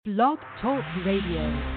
Blog Talk Radio.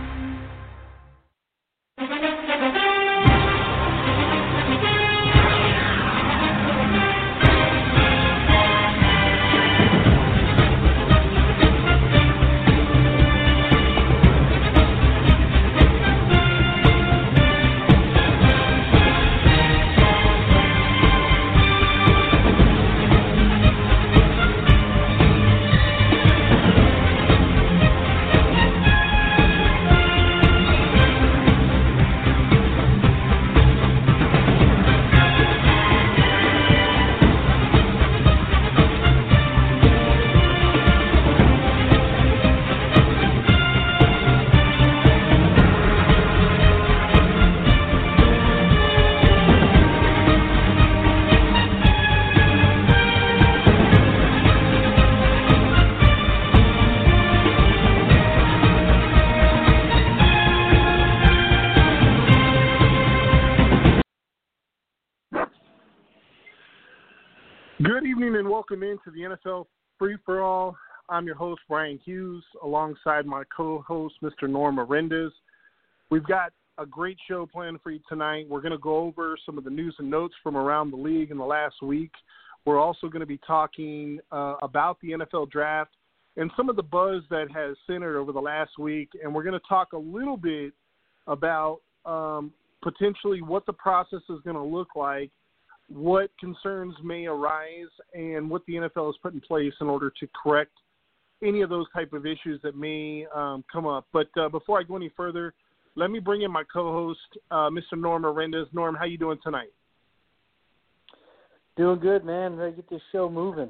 Good evening and welcome into the NFL Free-For-All. I'm your host, Brian Hughes, alongside my co-host, Mr. Norm Arendez. We've got a great show planned for you tonight. We're going to go over some of the news and notes from around the league in the last week. We're also going to be talking about the NFL draft and some of the buzz that has centered over the last week. And we're going to talk a little bit about potentially what the process is going to look like, what concerns may arise, and what the NFL has put in place in order to correct any of those type of issues that may come up. But before I go any further, let me bring in my co-host, Mr. Norm Arendez. Norm, how you doing tonight? Doing good, man. Ready to get this show moving.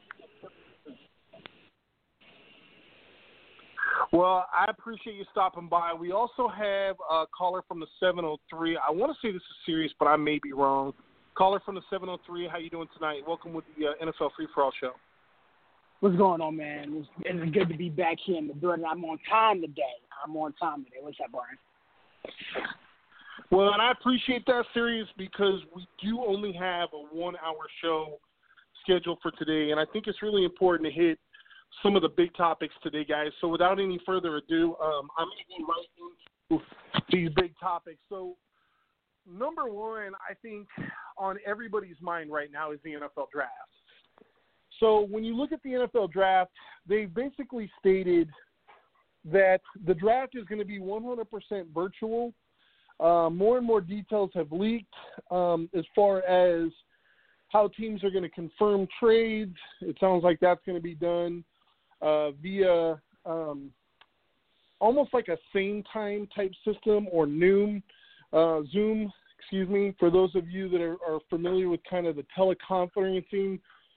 Well, I appreciate you stopping by. We also have a caller from the 703. I want to say this is serious, but I may be wrong. Caller from the 703, how you doing tonight? Welcome with the NFL Free-For-All show. What's going on, man? It's good to be back here in the building. I'm on time today. What's up, Brian? Well, and I appreciate that, Sirius, because we do only have a 1-hour show scheduled for today, and I think it's really important to hit some of the big topics today, guys. So without any further ado, I'm going to go right into these big topics. So number one, I think on everybody's mind right now is the NFL draft. So when you look at the NFL draft, they basically stated that the draft is going to be 100% virtual. More and more details have leaked as far as how teams are going to confirm trades. It sounds like that's going to be done via almost like a same time type system or Zoom, for those of you that are familiar with kind of the teleconferencing,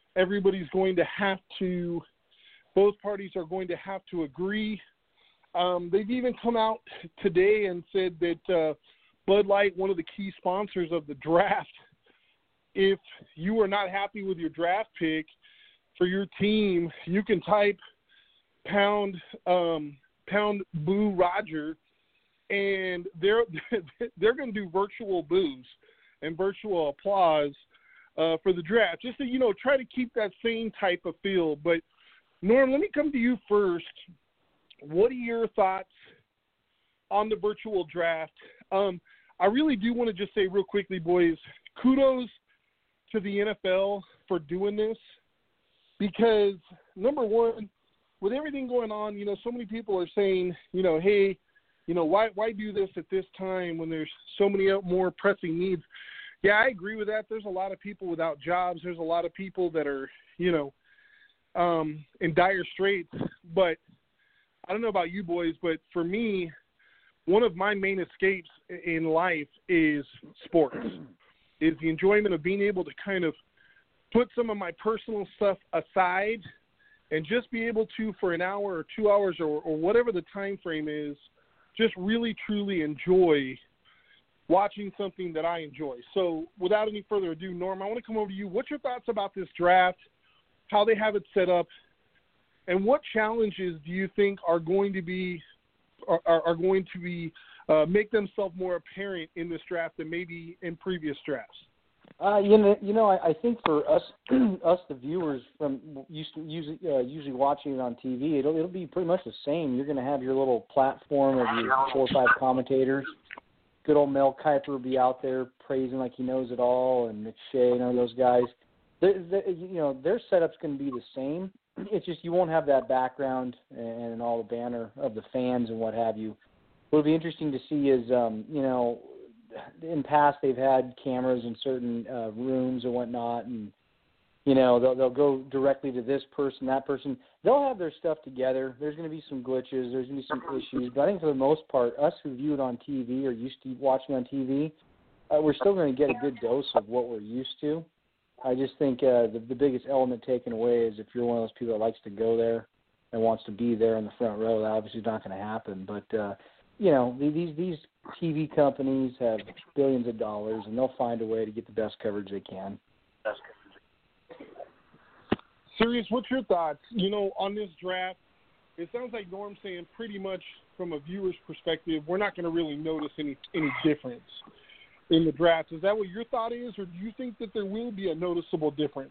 both parties are going to have to agree. They've even come out today and said that Bud Light, one of the key sponsors of the draft, if you are not happy with your draft pick for your team, you can type pound boo Roger, and they're going to do virtual boos and virtual applause for the draft, just to, try to keep that same type of feel. But, Norm, let me come to you first. What are your thoughts on the virtual draft? I really do want to just say real quickly, boys, kudos to the NFL for doing this because, number one, with everything going on, so many people are saying, hey, why do this at this time when there's so many more pressing needs? Yeah, I agree with that. There's a lot of people without jobs. There's a lot of people that are, in dire straits. But I don't know about you boys, but for me, one of my main escapes in life is sports, is the enjoyment of being able to kind of put some of my personal stuff aside and just be able to, for an hour or 2 hours or whatever the time frame is, just really, truly enjoy watching something that I enjoy. So without any further ado, Norm, I want to come over to you. What's your thoughts about this draft, how they have it set up, and what challenges do you think are going to be make themselves more apparent in this draft than maybe in previous drafts? I think for us, us the viewers from usually watching it on TV, it'll be pretty much the same. You're going to have your little platform of your 4 or 5 commentators. Good old Mel Kiper will be out there praising like he knows it all, and McShay and all those guys. Their setup's going to be the same. It's just you won't have that background and all the banner of the fans and what have you. What'll be interesting to see is, in the past they've had cameras in certain rooms and whatnot, and they'll go directly to this person, that person. They'll have their stuff together. There's going to be some glitches. There's going to be some issues, but I think for the most part, us who view it on TV or used to watching on TV, we're still going to get a good dose of what we're used to. I just think the biggest element taken away is if you're one of those people that likes to go there and wants to be there in the front row, that obviously is not going to happen. But these TV companies have billions of dollars, and they'll find a way to get the best coverage they can. Sirius, what's your thoughts? On this draft, it sounds like Norm's saying pretty much from a viewer's perspective, we're not going to really notice any difference in the draft. Is that what your thought is, or do you think that there will be a noticeable difference?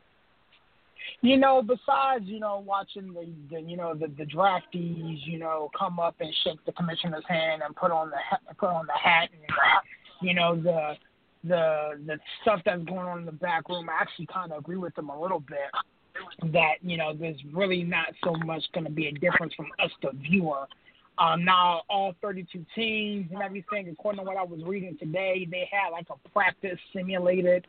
Besides, watching the draftees, come up and shake the commissioner's hand and put on the hat, and the stuff that's going on in the back room, I actually kind of agree with them a little bit. That there's really not so much going to be a difference from us, the viewer. Now, all 32 teams and everything, according to what I was reading today, they had like a practice simulated,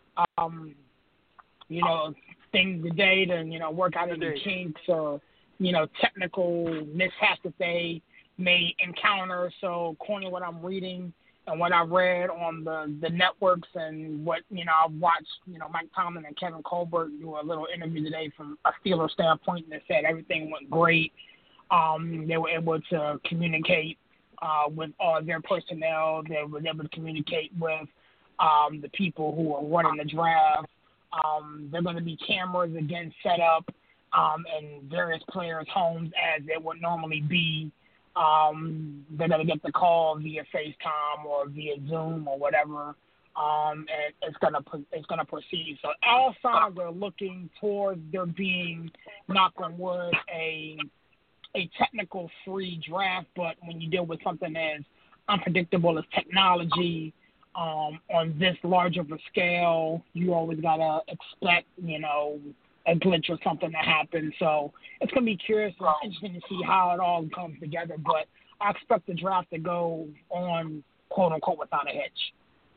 thing today to, work out any kinks or, technical mishaps that they may encounter. So, according to what I'm reading and what I read on the networks and what, I've watched, Mike Tomlin and Kevin Colbert do a little interview today from a Steelers standpoint, and they said everything went great. They were able to communicate with all their personnel. They were able to communicate with the people who are running the draft. There are going to be cameras again set up in various players' homes as it would normally be. They're going to get the call via FaceTime or via Zoom or whatever, and it's going to proceed. So all signs are looking toward there being, knock on wood, a technical-free draft, but when you deal with something as unpredictable as technology on this large of a scale, you always got to expect, a glitch or something to happen. So it's going to be curious and interesting to see how it all comes together, but I expect the draft to go on, quote-unquote, without a hitch.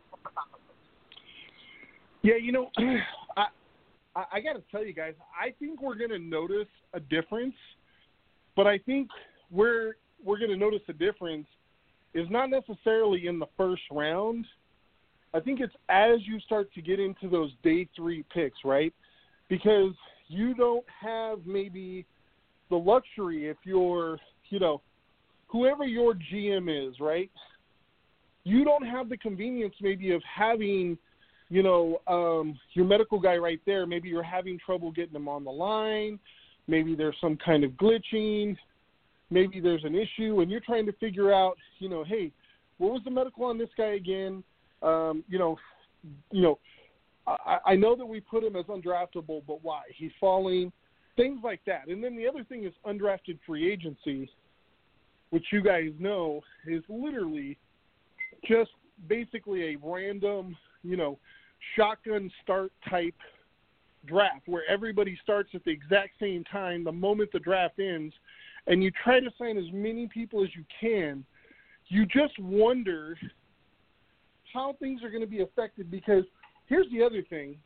Yeah, I got to tell you guys, I think we're going to notice a difference. But I think where we're going to notice a difference is not necessarily in the first round. I think it's as you start to get into those day 3 picks, right? Because you don't have maybe the luxury if you're, whoever your GM is, right? You don't have the convenience maybe of having, your medical guy right there. Maybe you're having trouble getting them on the line. Maybe there's some kind of glitching. Maybe there's an issue, and you're trying to figure out, hey, what was the medical on this guy again? I know that we put him as undraftable, but why? He's falling, things like that. And then the other thing is undrafted free agency, which you guys know is literally just basically a random, shotgun start type draft where everybody starts at the exact same time the moment the draft ends, and you try to sign as many people as you can. You just wonder how things are going to be affected, because here's the other thing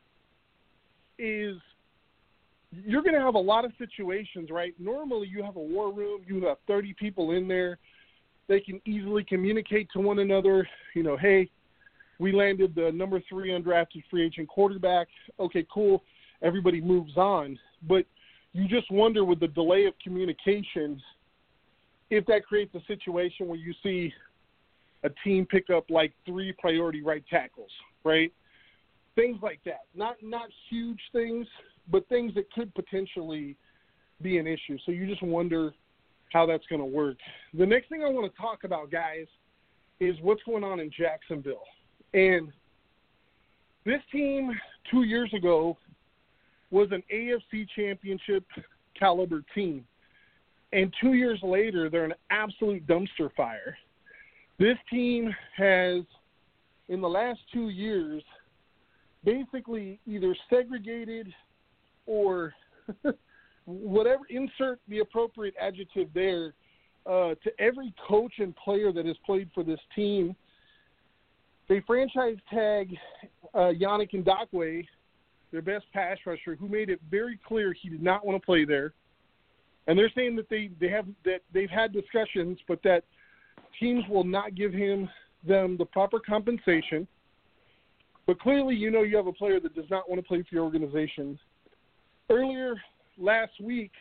is you're going to have a lot of situations, right? Normally you have a war room, you have 30 people in there. They can easily communicate to one another, hey, we landed the number 3 undrafted free agent quarterback. Okay, cool. Everybody moves on. But you just wonder with the delay of communication if that creates a situation where you see a team pick up like 3 priority right tackles, right? Things like that. Not huge things, but things that could potentially be an issue. So you just wonder how that's going to work. The next thing I want to talk about, guys, is what's going on in Jacksonville. And This team 2 years ago was an AFC championship caliber team. And 2 years later, they're an absolute dumpster fire. This team has, in the last 2 years, basically either segregated or whatever, insert the appropriate adjective there, to every coach and player that has played for this team. They franchise tag Yannick Ngakoue, their best pass rusher, who made it very clear he did not want to play there. And they're saying that they've had discussions, but that teams will not give them the proper compensation. But clearly, you have a player that does not want to play for your organization. Earlier last week,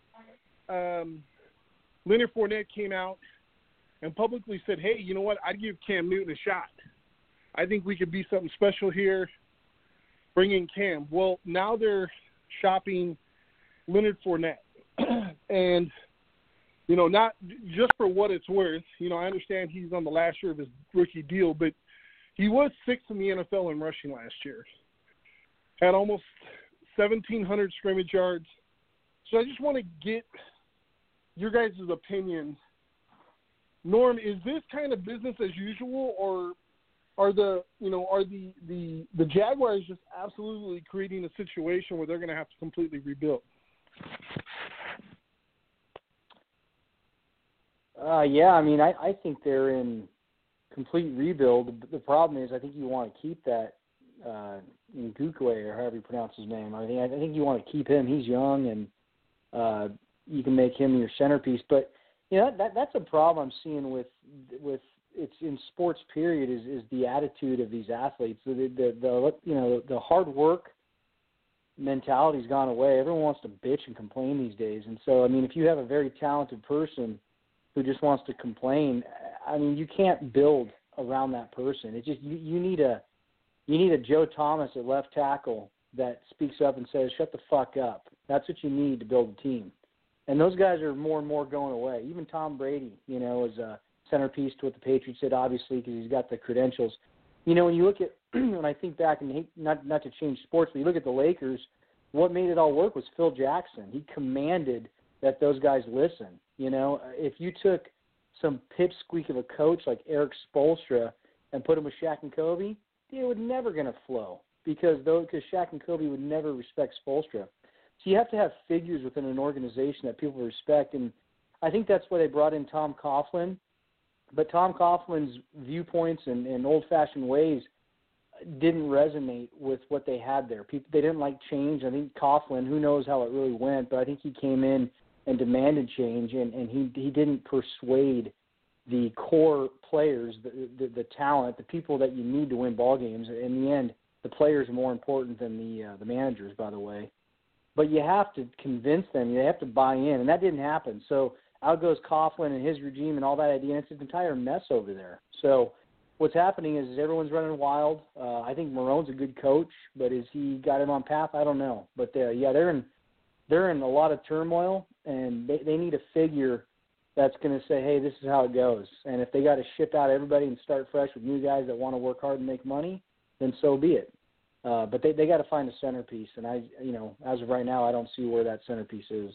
Leonard Fournette came out and publicly said, hey, you know what, I'd give Cam Newton a shot. I think we could be something special here, bring in Cam. Well, now they're shopping Leonard Fournette. And, not just for what it's worth. I understand he's on the last year of his rookie deal, but he was sixth in the NFL in rushing last year. Had almost 1,700 scrimmage yards. So I just want to get your guys' opinion. Norm, is this kind of business as usual, or are the Jaguars just absolutely creating a situation where they're going to have to completely rebuild? I think they're in complete rebuild. The problem is I think you want to keep that Ngakoue, or however you pronounce his name. I think you want to keep him. He's young, and you can make him your centerpiece. But that's a problem I'm seeing with it's in sports. Period is the attitude of these athletes. The hard work mentality's gone away. Everyone wants to bitch and complain these days. And so if you have a very talented person who just wants to complain, you can't build around that person. It's just you need a Joe Thomas at left tackle that speaks up and says, "Shut the fuck up." That's what you need to build a team. And those guys are more and more going away. Even Tom Brady, is a centerpiece to what the Patriots did, obviously, because he's got the credentials. When you look at, when I think back, and not to change sports, but you look at the Lakers, what made it all work was Phil Jackson. He commanded that those guys listen. If you took some pipsqueak of a coach like Eric Spoelstra and put him with Shaq and Kobe, it would never going to flow because Shaq and Kobe would never respect Spoelstra. So you have to have figures within an organization that people respect, and I think that's why they brought in Tom Coughlin. But Tom Coughlin's viewpoints and old-fashioned ways didn't resonate with what they had there. They didn't like change. I think Coughlin, who knows how it really went, but I think he came in and demanded change, and he didn't persuade the core players, the talent, the people that you need to win ball games. In the end, the players are more important than the managers, by the way. But you have to convince them. You have to buy in, and that didn't happen. So out goes Coughlin and his regime and all that idea, and it's an entire mess over there. So what's happening is everyone's running wild. I think Marone's a good coach, but has he got him on path? I don't know. But they're in a lot of turmoil, and they need a figure that's going to say, hey, this is how it goes. And if they got to ship out everybody and start fresh with new guys that want to work hard and make money, then so be it. But they got to find a centerpiece, and as of right now, I don't see where that centerpiece is.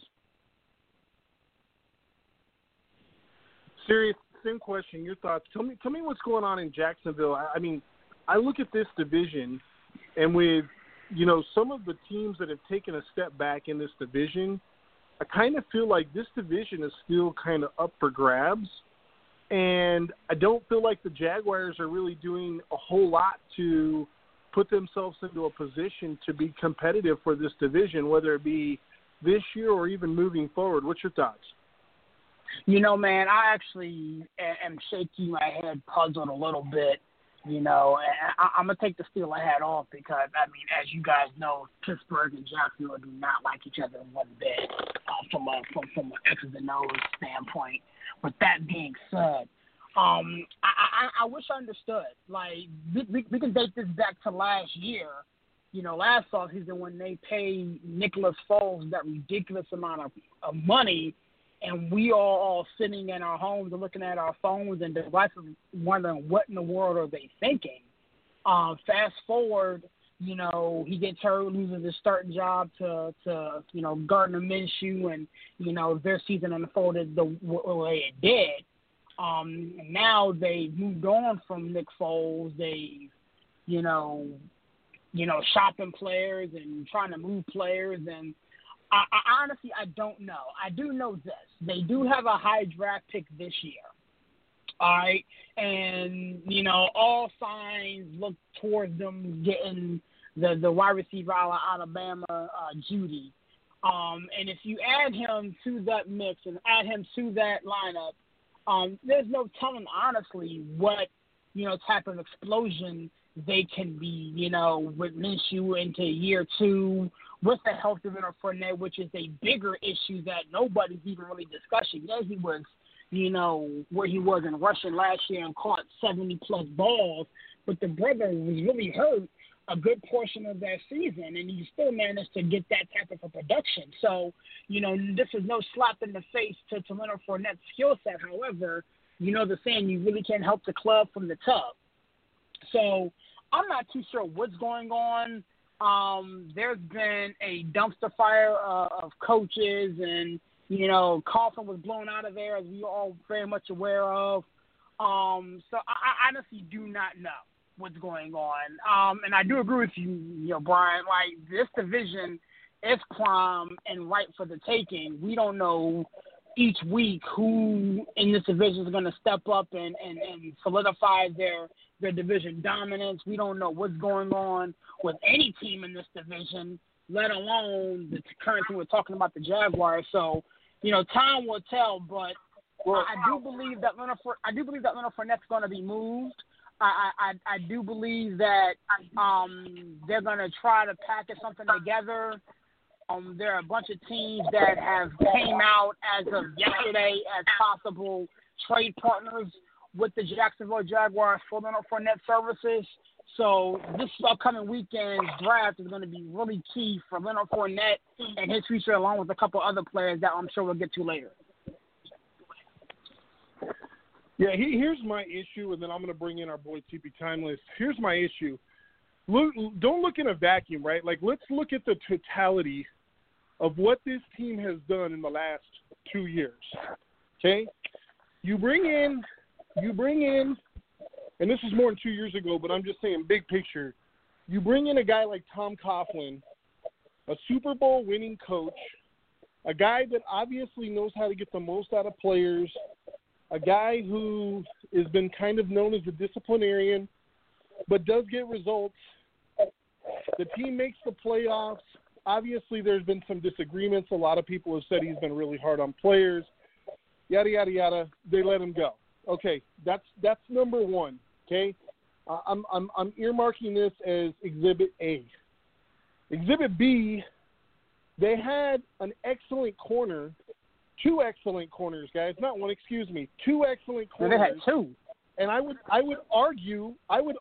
Serious, same question. Your thoughts. Tell me what's going on in Jacksonville. I look at this division, and with some of the teams that have taken a step back in this division, I kind of feel like this division is still kind of up for grabs, and I don't feel like the Jaguars are really doing a whole lot to put themselves into a position to be competitive for this division, whether it be this year or even moving forward. What's your thoughts? Man, I actually am shaking my head, puzzled a little bit. And I'm going to take the Steeler hat off because, as you guys know, Pittsburgh and Jacksonville do not like each other one bit from an X's and O's standpoint. With that being said, I wish I understood. Like, we can date this back to last year. Last offseason when they paid Nicholas Foles that ridiculous amount of money, and we are all sitting in our homes and looking at our phones and devices wondering what in the world are they thinking. Fast forward he gets hurt, loses his starting job to Gardner Minshew, and, their season unfolded the way it did. Now they moved on from Nick Foles. They, shopping players and trying to move players. And I honestly, I don't know. I do know this. They do have a high draft pick this year. All right. And, all signs look towards them getting the wide receiver out of Alabama, Judy. And if you add him to that mix and add him to that lineup, there's no telling, honestly, what, type of explosion they can be, with Minshew into year 2, with the health of Leonard Fournette, which is a bigger issue that nobody's even really discussing. Yeah, he was, where he was in rushing last year and caught 70-plus balls, but the brother was really hurt a good portion of that season, and he still managed to get that type of a production. So, this is no slap in the face to Leonard Fournette's skill set. However, the saying, you really can't help the club from the tub. So I'm not too sure what's going on. There's been a dumpster fire of coaches, and, Coughlin was blown out of there, as we all very much aware of. So I honestly do not know what's going on. And I do agree with you, Brian. Like, this division is prime and ripe for the taking. We don't know each week who in this division is going to step up and solidify their division dominance. We don't know what's going on with any team in this division, let alone the current team we're talking about, the Jaguars. So, time will tell, but I do believe that Leonard Fournette's going to be moved. I do believe that they're going to try to package something together. There are a bunch of teams that have came out as of yesterday as possible trade partners with the Jacksonville Jaguars for Leonard Fournette services. So this upcoming weekend's draft is going to be really key for Leonard Fournette and his future, along with a couple other players that I'm sure we'll get to later. Yeah, here's my issue, and then I'm going to bring in our boy TP Timeless. Here's my issue. Don't look in a vacuum, right? Like, let's look at the totality of what this team has done in the last 2 years, okay? You bring in, and this is more than 2 years ago, but I'm just saying big picture. You bring in a guy like Tom Coughlin, a Super Bowl winning coach, a guy that obviously knows how to get the most out of players, a guy who has been kind of known as a disciplinarian, but does get results. The team makes the playoffs. Obviously, there's been some disagreements. A lot of people have said he's been really hard on players. Yada, yada, yada. They let him go. Okay, that's number one, okay? I'm earmarking this as Exhibit A. Exhibit B, they had an excellent corner. 2 excellent corners, guys. Not one, excuse me. 2 excellent corners. They had 2. And I would argue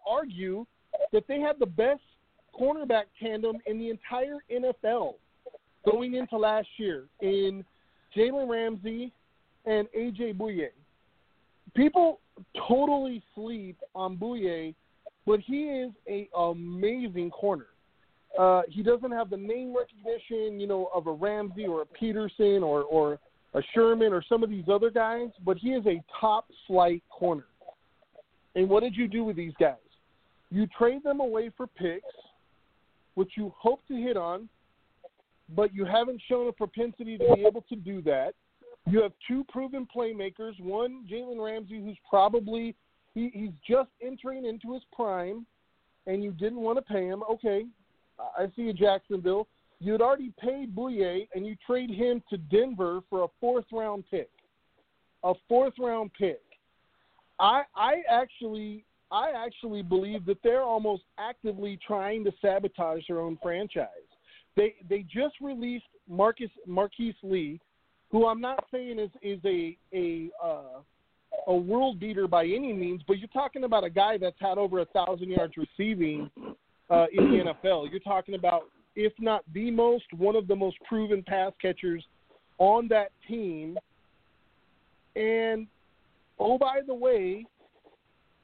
that they had the best cornerback tandem in the entire NFL going into last year in Jalen Ramsey and A.J. Bouye. People totally sleep on Bouye, but he is an amazing corner. He doesn't have the name recognition, of a Ramsey or a Peterson or a Sherman or some of these other guys, but he is a top-flight corner. And what did you do with these guys? You trade them away for picks, which you hope to hit on, but you haven't shown a propensity to be able to do that. You have 2 proven playmakers, one, Jalen Ramsey, who's probably he's just entering into his prime, and you didn't want to pay him. Okay, I see you, Jacksonville. You had already paid Bouye, and you trade him to Denver for a 4th-round pick. A 4th-round pick. I actually believe that they're almost actively trying to sabotage their own franchise. They just released Marquise Lee, who I'm not saying is a world beater by any means, but you're talking about a guy that's had over 1,000 yards receiving in the NFL. You're talking about, if not the most, one of the most proven pass catchers on that team. And, oh, by the way,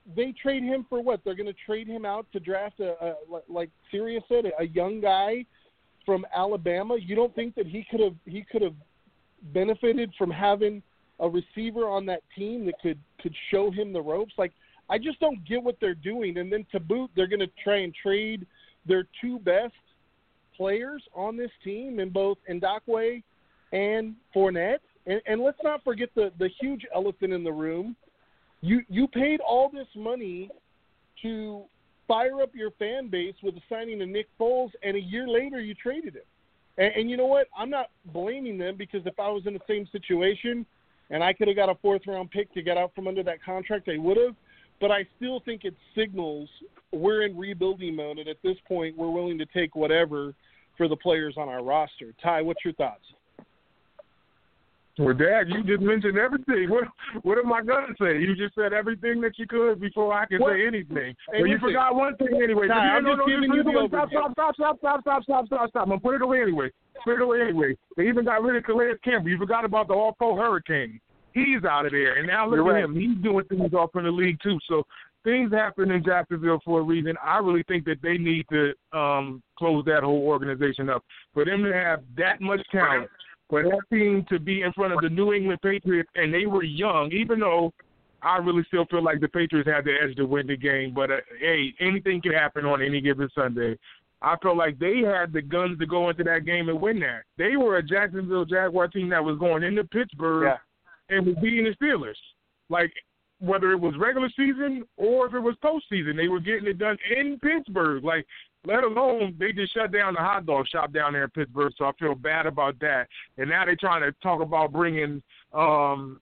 they trade him for what? They're going to trade him out to draft like Sirius said, a young guy from Alabama. You don't think that he could have benefited from having a receiver on that team that could show him the ropes? Like, I just don't get what they're doing. And then to boot, they're going to try and trade their two best players on this team in both Ndakwe and Fournette. And let's not forget the huge elephant in the room. You paid all this money to fire up your fan base with the signing of Nick Foles, and a year later you traded him. And you know what? I'm not blaming them, because if I was in the same situation and I could have got a fourth-round pick to get out from under that contract, I would have. But I still think it signals we're in rebuilding mode, and at this point we're willing to take whatever for the players on our roster. Ty, what's your thoughts? Well, Dad, you just mentioned everything. What am I going to say? You just said everything that you could before I could say anything. Well, you forgot one thing anyway. Ty, I'm just giving you the overview. Stop. I'm going to put it away anyway. They even got rid of Calais Campbell. You forgot about the All-Pro Hurricane. He's out of there. And now look at him. He's doing things off in the league, too. So things happen in Jacksonville for a reason. I really think that they need to close that whole organization up. For them to have that much talent, for that team to be in front of the New England Patriots, and they were young, even though I really still feel like the Patriots had the edge to win the game. But, hey, anything can happen on any given Sunday. I felt like they had the guns to go into that game and win that. They were a Jacksonville Jaguar team that was going into Pittsburgh and was beating the Steelers. Like, whether it was regular season or if it was postseason, they were getting it done in Pittsburgh. Like, let alone they just shut down the hot dog shop down there in Pittsburgh, so I feel bad about that. And now they're trying to talk about bringing Fournette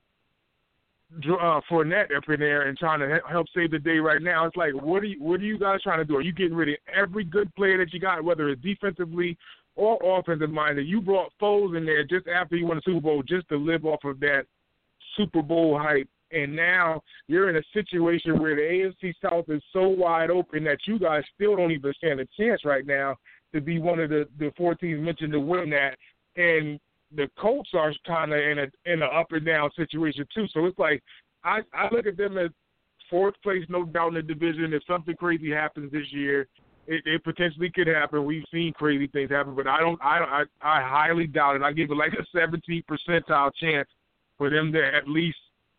up in there and trying to help save the day right now. It's like, what are you guys trying to do? Are you getting rid of every good player that you got, whether it's defensively or offensive minded? You brought Foles in there just after you won the Super Bowl just to live off of that Super Bowl hype. And now you're in a situation where the AFC South is so wide open that you guys still don't even stand a chance right now to be one of the four teams mentioned to win that. And the Colts are kind of in an up and down situation too. So it's like I look at them as fourth place, no doubt, in the division. If something crazy happens this year, it potentially could happen. We've seen crazy things happen, but I highly doubt it. I give it like a 17th percentile chance for them to at least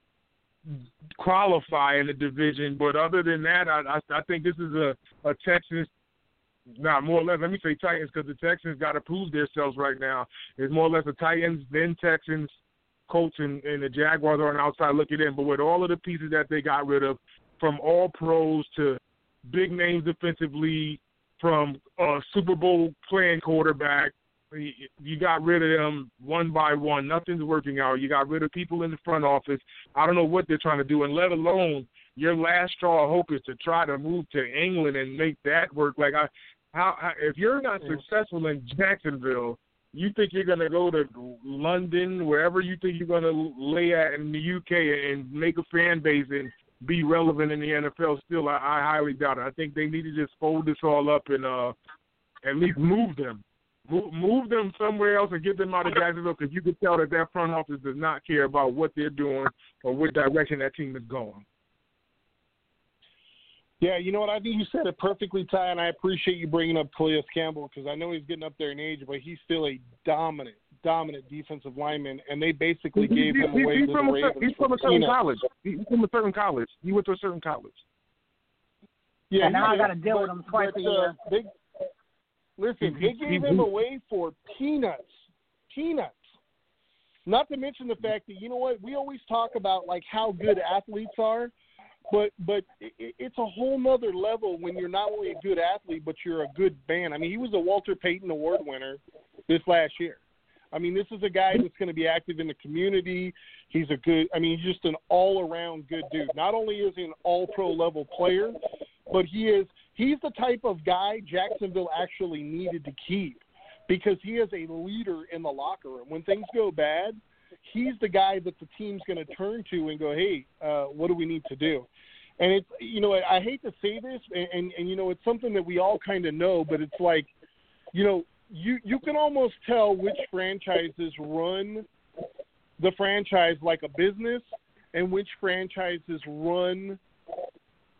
qualify in the division. But other than that, I think this is a Texans, not more or less, let me say Titans, because the Texans got to prove themselves right now. It's more or less the Titans, then Texans, Colts, and the Jaguars are on the outside looking in. But with all of the pieces that they got rid of, from all pros to big names defensively, from Super Bowl playing quarterback, you got rid of them one by one. Nothing's working out. You got rid of people in the front office. I don't know what they're trying to do, and let alone your last straw of hope is to try to move to England and make that work. Like, if you're not successful in Jacksonville, you think you're going to go to London, wherever you think you're going to lay at in the UK and make a fan base and be relevant in the NFL still, I highly doubt it. I think they need to just fold this all up and at least move them. Move them somewhere else and get them out of Jacksonville, because you can tell that front office does not care about what they're doing or what direction that team is going. Yeah, you know what? I think you said it perfectly, Ty, and I appreciate you bringing up Calais Campbell, because I know he's getting up there in age, but he's still a dominant defensive lineman, and they basically gave him away to the Ravens. He's from a certain college. He's from a certain college. He went to a certain college. Yeah, now I got to deal with him twice a year. Listen, they gave him away for peanuts. Not to mention the fact that, you know what, we always talk about, like, how good athletes are, but it's a whole nother level when you're not only a good athlete, but you're a good man. I mean, he was a Walter Payton Award winner this last year. I mean, this is a guy that's going to be active in the community. He's he's just an all-around good dude. Not only is he an all-pro level player, but he's the type of guy Jacksonville actually needed to keep, because he is a leader in the locker room. When things go bad, he's the guy that the team's going to turn to and go, hey, what do we need to do? And it's, you know, I hate to say this, and you know, it's something that we all kind of know, but it's like, you know, you can almost tell which franchises run the franchise like a business and which franchises run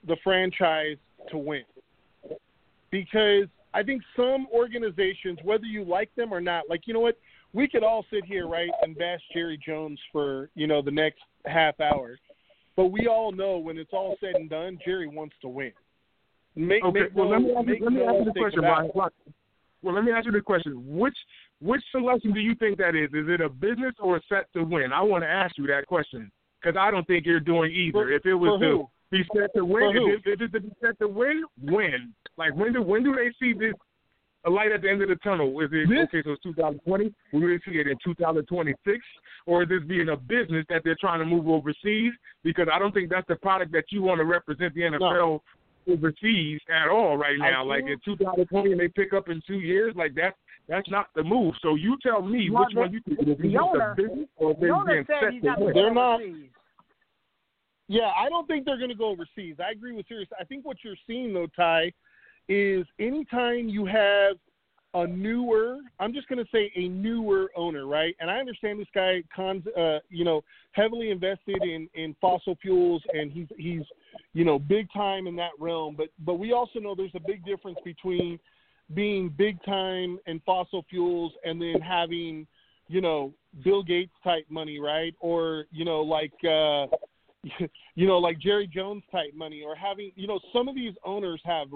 the franchise to win. Because I think some organizations, whether you like them or not, like, you know what, we could all sit here, right, and bash Jerry Jones for, you know, the next half hour. But we all know when it's all said and done, Jerry wants to win. Let me ask you the question, Brian. Well, let me ask you the question. Which selection do you think that is? Is it a business or a set to win? I want to ask you that question because I don't think you're doing either. If it was to be set to win, if it's to be set to win, win. Like, when do they see this a light at the end of the tunnel? Is it, okay, so it's 2020, we really see it in 2026? Or is this being a business that they're trying to move overseas? Because I don't think that's the product that you want to represent the NFL overseas at all right now. Like, in 2020 and they pick up in 2 years, like, that's not the move. So you tell me which one you think is a business or is being set to win. They're not. Yeah, I don't think they're going to go overseas. I agree with Sirius. I think what you're seeing, though, Ty, is anytime you have a newer, I'm just going to say a newer owner, right? And I understand this guy, heavily invested in fossil fuels, and he's big time in that realm. But we also know there's a big difference between being big time in fossil fuels and then having, Bill Gates type money, right? Or, like Jerry Jones type money, or having, some of these owners have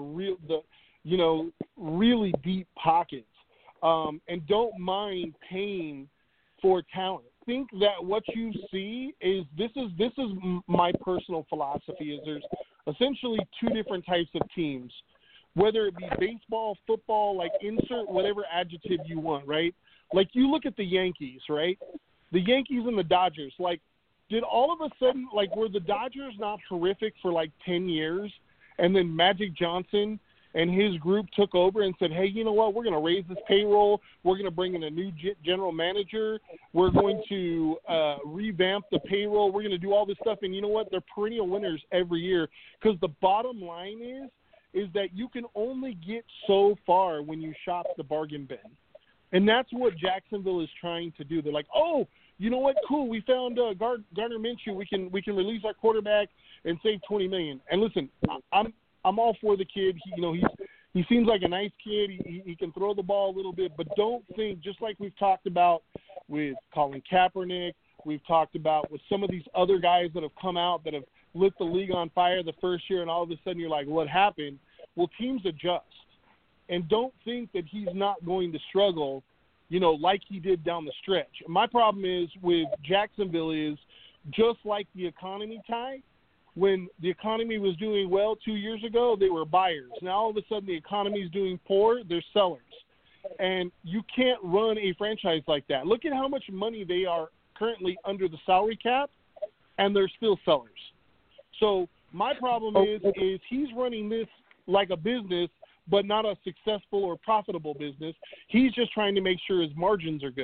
really deep pockets, and don't mind paying for talent. Think that what you see is this is my personal philosophy is there's essentially two different types of teams, whether it be baseball, football, like insert whatever adjective you want, right? Like you look at the Yankees, right? The Yankees and the Dodgers, like, did all of a sudden, like, were the Dodgers not horrific for like 10 years? And then Magic Johnson and his group took over and said, hey, you know what? We're going to raise this payroll. We're going to bring in a new general manager. We're going to revamp the payroll. We're going to do all this stuff. And you know what? They're perennial winners every year, because the bottom line is that you can only get so far when you shop the bargain bin. And that's what Jacksonville is trying to do. They're like, oh, you know what? Cool. We found Gardner Minshew. We can release our quarterback and save $20 million. And listen, I'm all for the kid. He seems like a nice kid. He can throw the ball a little bit, but don't think, just like we've talked about with Colin Kaepernick, we've talked about with some of these other guys that have come out that have lit the league on fire the first year, and all of a sudden you're like, what happened? Well, teams adjust, and don't think that he's not going to struggle, like he did down the stretch. My problem is with Jacksonville is just like the economy, Ty. When the economy was doing well 2 years ago, they were buyers. Now all of a sudden the economy is doing poor, they're sellers. And you can't run a franchise like that. Look at how much money they are currently under the salary cap, and they're still sellers. So my problem is he's running this like a business, but not a successful or profitable business. He's just trying to make sure his margins are good.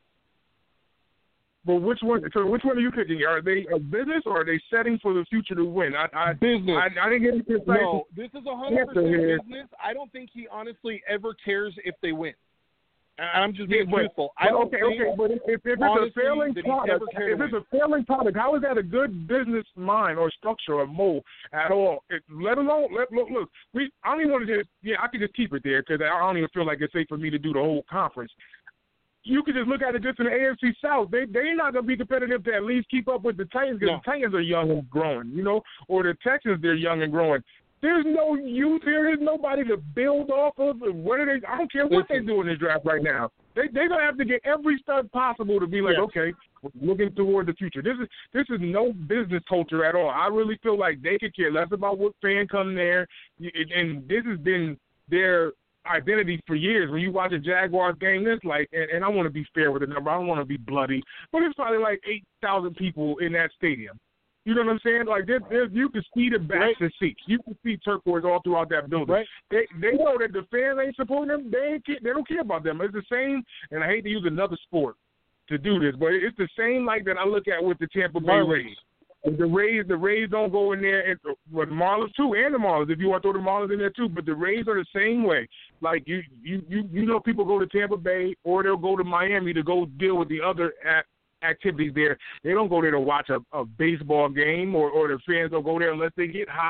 But which one are you picking? Are they a business or are they setting for the future to win? Business. I didn't get any precise. No, this is 100% business. I don't think he honestly ever cares if they win. I'm just being truthful. I don't think. But if it's a failing product, how is that a good business mind or structure or mold at all? Look. I don't even want to just. Yeah, I could just keep it there because I don't even feel like it's safe for me to do the whole conference. You could just look at it just in the AFC South. They're not going to be competitive to at least keep up with the Titans because the Titans are young and growing, or the Texans, they're young and growing. There's no youth here. There's nobody to build off of. I don't care what they do in this draft right now. They're going to have to get every stud possible to be like, okay, we're looking toward the future. This is no business culture at all. I really feel like they could care less about what fan come there. And this has been their identity for years. When you watch a Jaguars game, it's like, and I want to be fair with the number, I don't want to be bloody, but it's probably like 8,000 people in that stadium. You know what I'm saying? Like, you can see the backs and seats. You can see turquoise all throughout that building. Right. They know that the fans ain't supporting them. They don't care about them. It's the same, and I hate to use another sport to do this, but it's the same like that I look at with the Tampa Bay Rays. The Rays don't go in there, and the Marlins too, and the Marlins, if you want to throw the Marlins in there too. But the Rays are the same way. Like you people go to Tampa Bay or they'll go to Miami to go deal with the other activities there. They don't go there to watch a baseball game, or the fans don't go there unless they get hot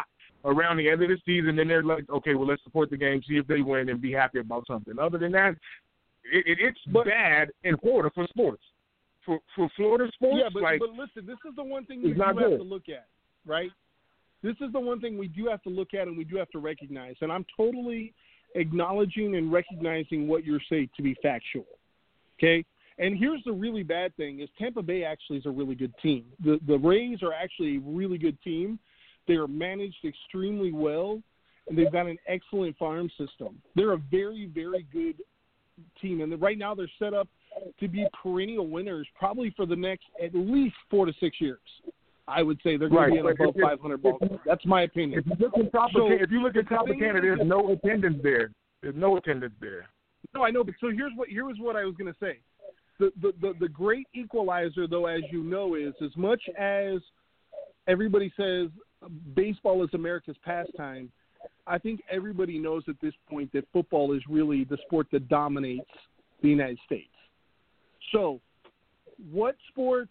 around the end of the season, then they're like, okay, well, let's support the game, see if they win, and be happy about something. Other than that, it's bad in Florida for sports. For Florida sports, but listen, this is the one thing we do have to look at, right? This is the one thing we do have to look at and we do have to recognize. And I'm totally acknowledging and recognizing what you're saying to be factual, okay? And here's the really bad thing is Tampa Bay actually is a really good team. The Rays are actually a really good team. They are managed extremely well, and they've got an excellent farm system. They're a very, very good team. And right now they're set up to be perennial winners probably for the next at least 4 to 6 years. I would say they're going to be an above 500 ball club. That's my opinion. If you look at Tropicana, there's no attendance there. There's no attendance there. No, I know, but so here was what I was going to say. The great equalizer, though, as you know, is as much as everybody says baseball is America's pastime, I think everybody knows at this point that football is really the sport that dominates the United States. So what sports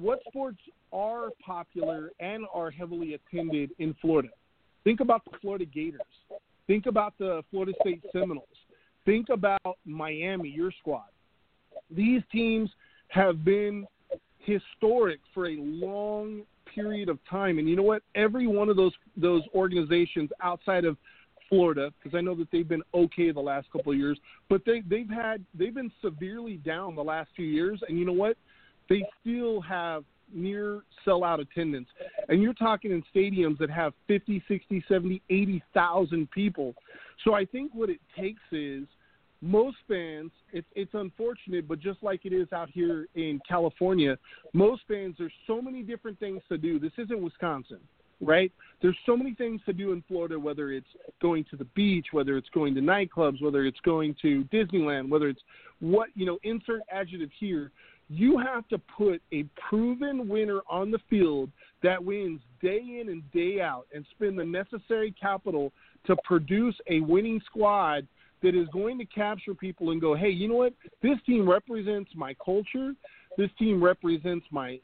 are popular and are heavily attended in Florida? Think about the Florida Gators. Think about the Florida State Seminoles. Think about Miami, your squad. These teams have been historic for a long period of time. And you know what? Every one of those organizations outside of Florida, because I know that they've been okay the last couple of years, but they've been severely down the last few years. And you know what? They still have near sellout attendance. And you're talking in stadiums that have 50, 60, 70, 80,000 people. So I think what it takes is most fans, it's unfortunate, but just like it is out here in California, most fans, there's so many different things to do. This isn't Wisconsin, right? There's so many things to do in Florida, whether it's going to the beach, whether it's going to nightclubs, whether it's going to Disneyland, whether it's insert adjective here. You have to put a proven winner on the field that wins day in and day out and spend the necessary capital to produce a winning squad that is going to capture people and go, hey, you know what? This team represents my culture. This team represents my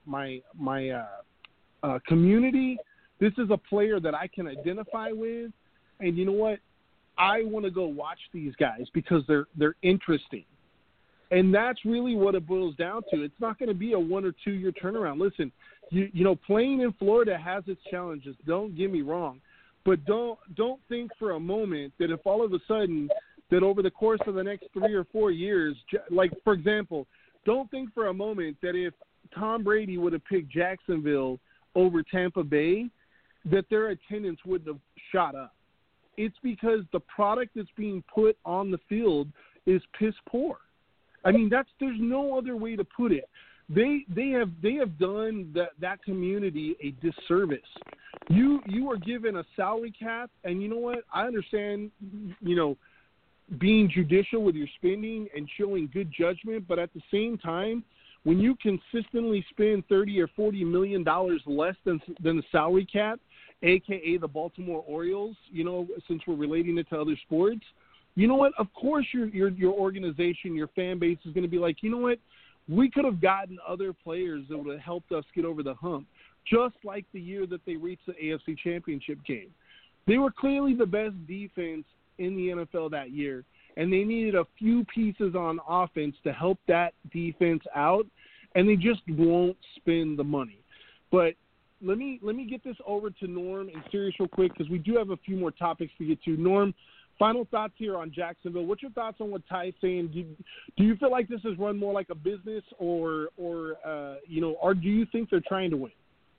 community. This is a player that I can identify with. And you know what? I want to go watch these guys because they're interesting. And that's really what it boils down to. It's not going to be a 1 or 2 year turnaround. Listen, you know, playing in Florida has its challenges. Don't get me wrong. But don't think for a moment that if all of a sudden that over the course of the next 3 or 4 years, like, for example, don't think for a moment that if Tom Brady would have picked Jacksonville over Tampa Bay, that their attendance wouldn't have shot up. It's because the product that's being put on the field is piss poor. I mean, there's no other way to put it. They have done that community a disservice. You are given a salary cap, and you know what? I understand, you know, being judicial with your spending and showing good judgment, but at the same time, when you consistently spend $30 or $40 million less than the salary cap, aka the Baltimore Orioles, you know, since we're relating it to other sports, you know what? Of course, your organization, your fan base is going to be like, you know what? We could have gotten other players that would have helped us get over the hump, just like the year that they reached the AFC Championship game. They were clearly the best defense in the NFL that year, and they needed a few pieces on offense to help that defense out, and they just won't spend the money. But let me get this over to Norm and Sirius real quick because we do have a few more topics to get to. Norm, final thoughts here on Jacksonville. What's your thoughts on what Ty's saying? Do you feel like this is run more like a business, or do you think they're trying to win?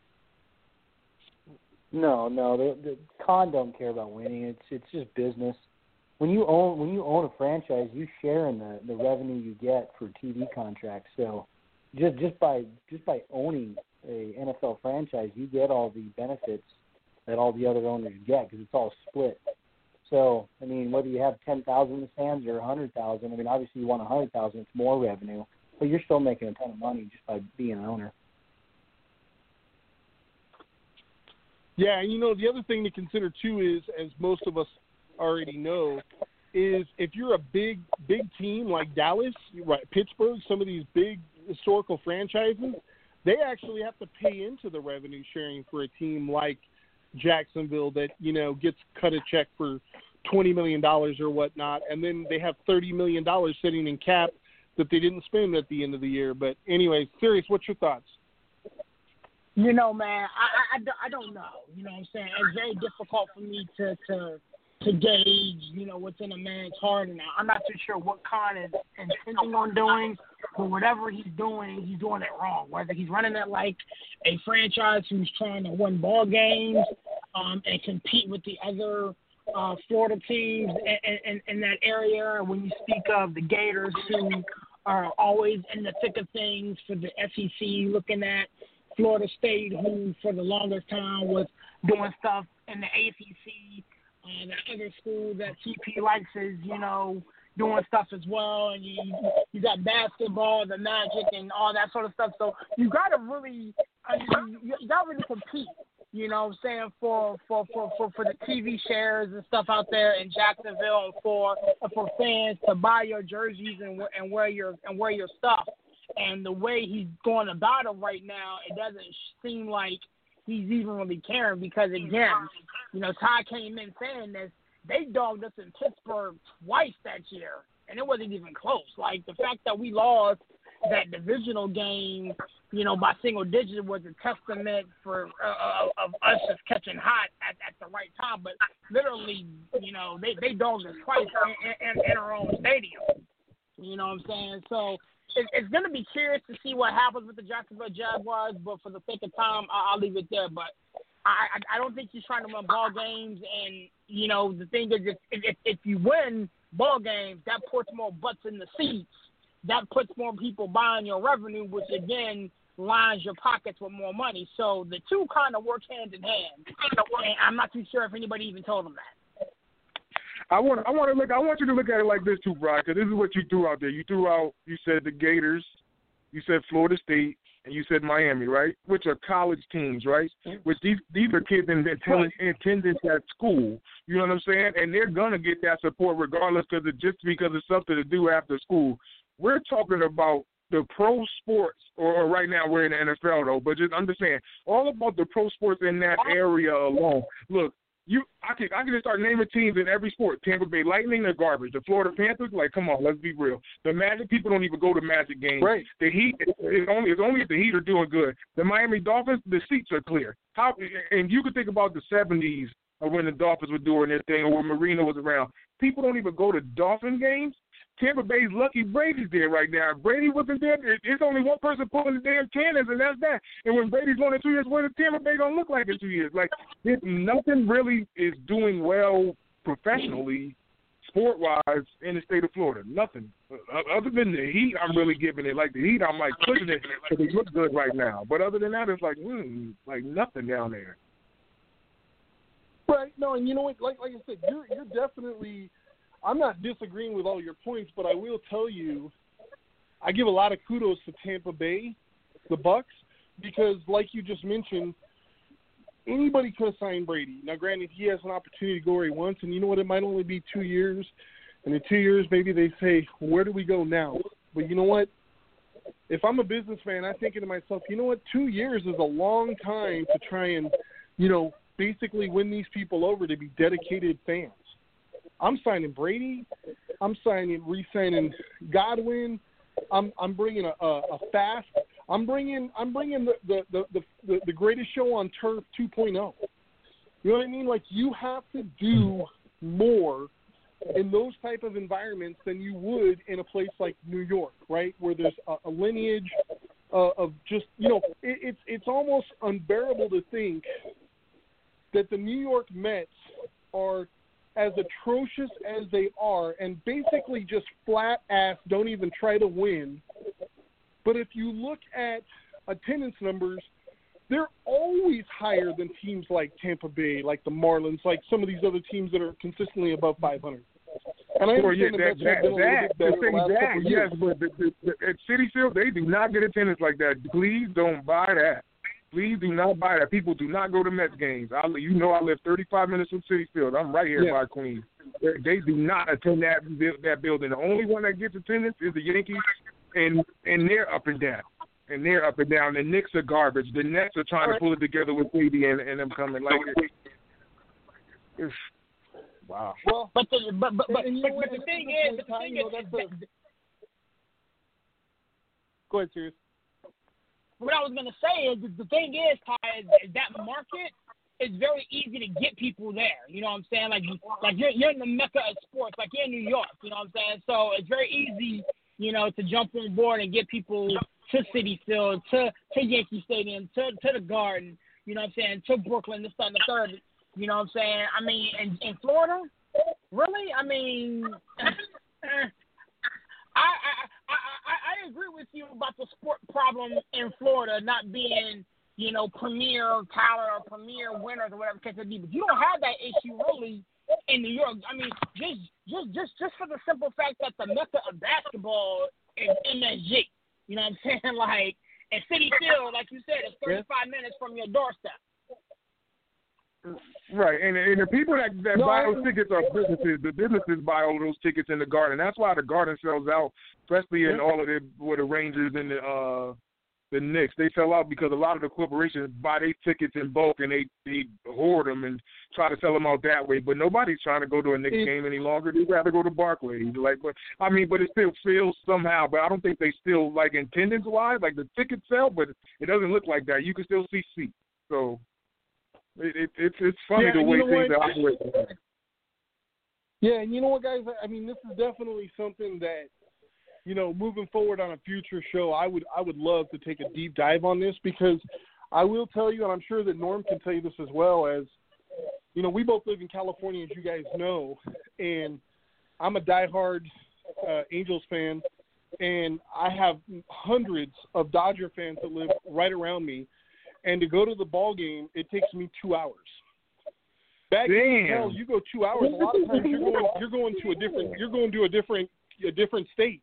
No. The Con don't care about winning. It's just business. When you own a franchise, you share in the revenue you get for TV contracts. So just by owning a NFL franchise, you get all the benefits that all the other owners get because it's all split. So, I mean, whether you have 10,000 in the stands or 100,000, I mean, obviously you want 100,000, it's more revenue, but you're still making a ton of money just by being an owner. Yeah, and you know, the other thing to consider too is, as most of us already know, is if you're a big team like Dallas, right, Pittsburgh, some of these big historical franchises, they actually have to pay into the revenue sharing for a team like Jacksonville that, gets cut a check for $20 million or whatnot, and then they have $30 million sitting in cap that they didn't spend at the end of the year. But anyway, Sirius, what's your thoughts? Man, I don't know. You know what I'm saying? It's very difficult for me to gauge, what's in a man's heart. And I'm not too sure what Khan is intending on doing, but whatever he's doing it wrong. Whether he's running it like a franchise who's trying to win ball games and compete with the other Florida teams in that area. When you speak of the Gators, who are always in the thick of things for the SEC, looking at Florida State, who for the longest time was doing stuff in the ACC. The other school that CP likes is, doing stuff as well. And you got basketball, the Magic, and all that sort of stuff. So you got to really, you got to really compete. You know what I'm saying, for the TV shares and stuff out there in Jacksonville, and for fans to buy your jerseys and wear your stuff. And the way he's going about it right now, it doesn't seem like he's even really caring, because, again, Ty came in saying this, they dogged us in Pittsburgh twice that year, and it wasn't even close. Like, the fact that we lost that divisional game, by single digits was a testament of us just catching hot at the right time. But literally, they dogged us twice in our own stadium. You know what I'm saying? So it's going to be curious to see what happens with the Jacksonville Jaguars, but for the sake of time, I'll leave it there. But I don't think he's trying to win ball games, and, the thing is, if you win ball games, that puts more butts in the seats. That puts more people buying your revenue, which, again, lines your pockets with more money. So the two kind of work hand in hand. And I'm not too sure if anybody even told him that. I want you to look at it like this too, Brian, because this is what you threw out there. You said the Gators, you said Florida State, and you said Miami, right? Which are college teams, right? Which these are kids in attendance at school. You know what I'm saying? And they're gonna get that support regardless, because it's something to do after school. We're talking about the pro sports, or right now we're in the NFL though, but just understand all about the pro sports in that area alone. Look, I can just start naming teams in every sport. Tampa Bay Lightning, they're garbage. The Florida Panthers, like, come on, let's be real. The Magic, people don't even go to Magic games. Right. The Heat, it's only if the Heat are doing good. The Miami Dolphins, the seats are clear. And you could think about the 70s when the Dolphins were doing their thing, or when Marino was around. People don't even go to Dolphin games. Tampa Bay's lucky Brady's there right now. If Brady wasn't there, there's only one person pulling the damn cannons, and that's that. And when Brady's won in 2 years, what does Tampa Bay going to look like in 2 years? Like, nothing really is doing well professionally, sport-wise, in the state of Florida. Nothing. Other than the Heat, I'm really giving it. Like, the Heat, I'm, like, pushing it because they look good right now. But other than that, it's like nothing down there. Right. No, and you know what? Like I said, you're definitely – I'm not disagreeing with all your points, but I will tell you, I give a lot of kudos to Tampa Bay, the Bucks, because like you just mentioned, anybody could have signed Brady. Now, granted, he has an opportunity to go where he wants, and you know what? It might only be 2 years, and in 2 years, maybe they say, where do we go now? But you know what? If I'm a businessman, I'm thinking to myself, you know what? 2 years is a long time to try and, basically win these people over to be dedicated fans. I'm signing Brady. I'm re-signing Godwin. I'm bringing a fast. I'm bringing the greatest show on turf 2.0. You know what I mean? Like, you have to do more in those type of environments than you would in a place like New York, right? Where there's a lineage of just, it's almost unbearable to think that the New York Mets are as atrocious as they are, and basically just flat ass don't even try to win. But if you look at attendance numbers, they're always higher than teams like Tampa Bay, like the Marlins, like some of these other teams that are consistently above 500. And I understand the Mets have been a little bit better the last couple of years. Yes, but at Citi Field, they do not get attendance like that. Please don't buy that. Please do not buy that. People do not go to Mets games. I live 35 minutes from Citi Field. I'm right here by Queens. They do not attend that building. The only one that gets attendance is the Yankees, and they're up and down. and they're up and down. The Knicks are garbage. The Nets are trying to pull it together with KD and them coming. Like, wow. Well, but the thing is, go ahead, Sirius. What I was gonna say is the thing is, Ty, is that market is very easy to get people there. You know what I'm saying? Like you're in the mecca of sports. Like you're in New York. You know what I'm saying? So it's very easy, you know, to jump on board and get people to Citi Field, to Yankee Stadium, to the Garden. You know what I'm saying? To Brooklyn, this, that, and the third. You know what I'm saying? I mean, in Florida, really? I mean, I agree with you about the sport problem in Florida not being, you know, premier talent or premier winners or whatever the case may be. But you don't have that issue really in New York. I mean, just for the simple fact that the mecca of basketball is MSG. You know what I'm saying? Like, and Citi Field, like you said, is 35 minutes from your doorstep. Right, and the people that buy those tickets are businesses. The businesses buy all of those tickets in the Garden. That's why the Garden sells out, especially in all of the Rangers and the Knicks. They sell out because a lot of the corporations buy their tickets in bulk and they hoard them and try to sell them out that way. But nobody's trying to go to a Knicks game any longer. They'd rather go to Barclays. Like, but it still feels somehow. But I don't think they still, like, attendance wise, like the tickets sell, but it doesn't look like that. You can still see seats. So. It's funny the way things are operating. Yeah, and you know what, guys? I mean, this is definitely something that, you know, moving forward on a future show, I would love to take a deep dive on this, because I will tell you, and I'm sure that Norm can tell you this as well, as, you know, we both live in California, as you guys know, and I'm a diehard Angels fan, and I have hundreds of Dodger fans that live right around me. And to go to the ball game, it takes me 2 hours. Back in hell, you go 2 hours. A lot of times you're going to a different state.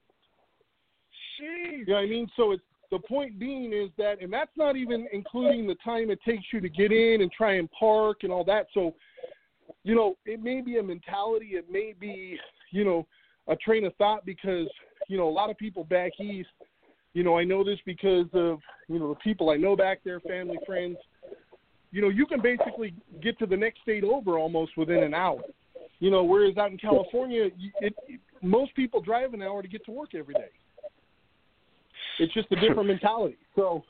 Jeez. You know what I mean? So it's the point being is that, and that's not even including the time it takes you to get in and try and park and all that. So, you know, it may be a mentality. It may be, you know, a train of thought, because, you know, a lot of people back east. You know, I know this because of, you know, the people I know back there, family, friends. You know, you can basically get to the next state over almost within an hour. You know, whereas out in California, most people drive an hour to get to work every day. It's just a different mentality. So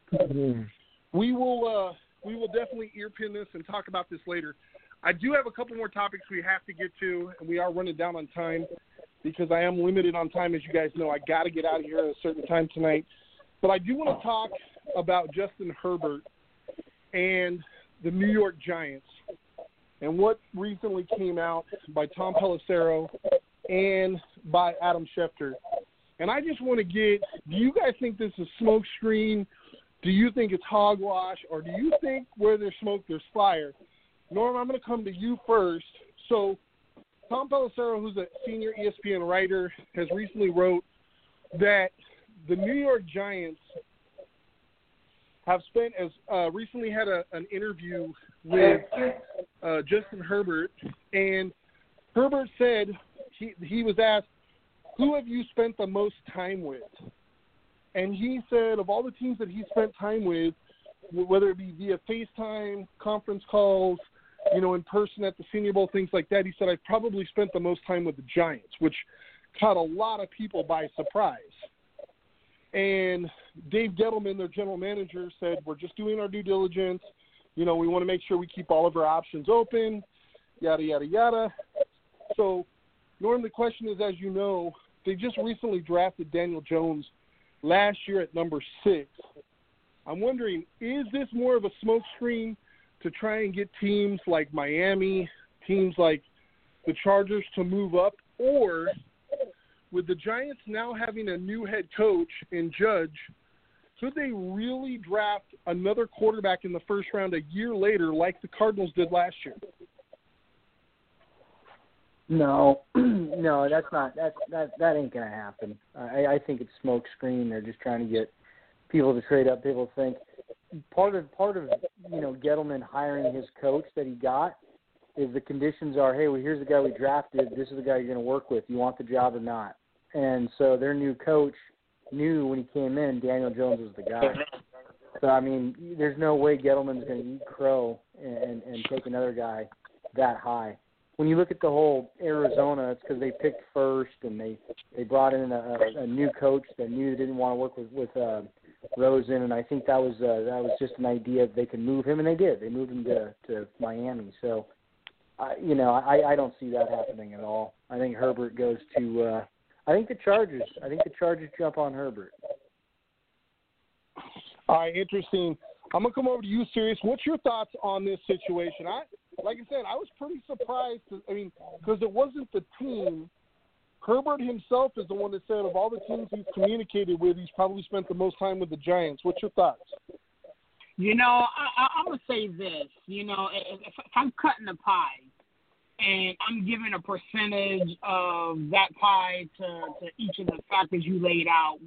we will definitely earpin this and talk about this later. I do have a couple more topics we have to get to, and we are running down on time, because I am limited on time, as you guys know. I got to get out of here at a certain time tonight. But I do want to talk about Justin Herbert and the New York Giants and what recently came out by Tom Pelissero and by Adam Schefter. And I just want to get, do you guys think this is smoke screen? Do you think it's hogwash? Or do you think where there's smoke, there's fire? Norm, I'm going to come to you first. So Tom Pelissero, who's a senior ESPN writer, has recently wrote that the New York Giants have recently had an interview with Justin Herbert, and Herbert said he was asked, who have you spent the most time with? And he said of all the teams that he spent time with, whether it be via FaceTime, conference calls, you know, in person at the Senior Bowl, things like that, he said, I've probably spent the most time with the Giants, which caught a lot of people by surprise. And Dave Gettleman, their general manager, said, we're just doing our due diligence. You know, we want to make sure we keep all of our options open, yada, yada, yada. So, Norm, the question is, as you know, they just recently drafted Daniel Jones last year at number 6. I'm wondering, is this more of a smokescreen to try and get teams like Miami, teams like the Chargers to move up, or with the Giants now having a new head coach in Judge, could they really draft another quarterback in the first round a year later like the Cardinals did last year? No, that's not that ain't gonna happen. I think it's smoke screen. They're just trying to get people to trade up. People think part of you know, Gettleman hiring his coach that he got is the conditions are, hey, well, here's the guy we drafted. This is the guy you're going to work with. You want the job or not? And so their new coach knew when he came in Daniel Jones was the guy. So, I mean, there's no way Gettleman's going to eat crow and take another guy that high. When you look at the whole Arizona, it's because they picked first and they brought in a new coach that knew they didn't want to work with Rosen, and I think that was just an idea that they could move him, and they did. They moved him to Miami. So, I don't see that happening at all. I think Herbert goes to I think the Chargers jump on Herbert. All right, interesting. I'm going to come over to you, Sirius. What's your thoughts on this situation? Like I said, I was pretty surprised. Because it wasn't the team. Herbert himself is the one that said of all the teams he's communicated with, he's probably spent the most time with the Giants. What's your thoughts? I'm going to say this. If I'm cutting a pie and I'm giving a percentage of that pie to each of the factors you laid out,